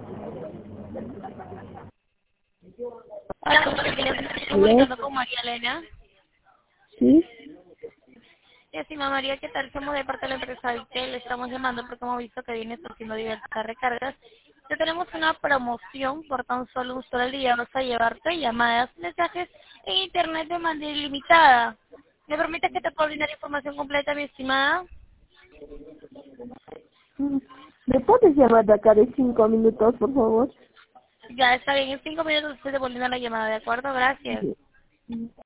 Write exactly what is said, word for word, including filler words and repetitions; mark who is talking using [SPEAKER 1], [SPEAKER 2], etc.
[SPEAKER 1] Hola, estoy comunicando con María Elena.
[SPEAKER 2] Sí.
[SPEAKER 1] Y estimada María, ¿qué tal? Somos de parte de la empresa Vitel, le estamos llamando porque hemos visto que viene haciendo diversas recargas. Ya tenemos una promoción por tan solo un solo al día. Vas a llevarte llamadas, mensajes e internet de manera ilimitada. ¿Me permite que te pueda brindar información completa, mi estimada?
[SPEAKER 2] Mm. ¿Me puedes llamar de acá de cinco minutos, por favor?
[SPEAKER 1] Ya está bien, en cinco minutos usted devolviendo la llamada, ¿de acuerdo? Gracias.
[SPEAKER 2] Sí.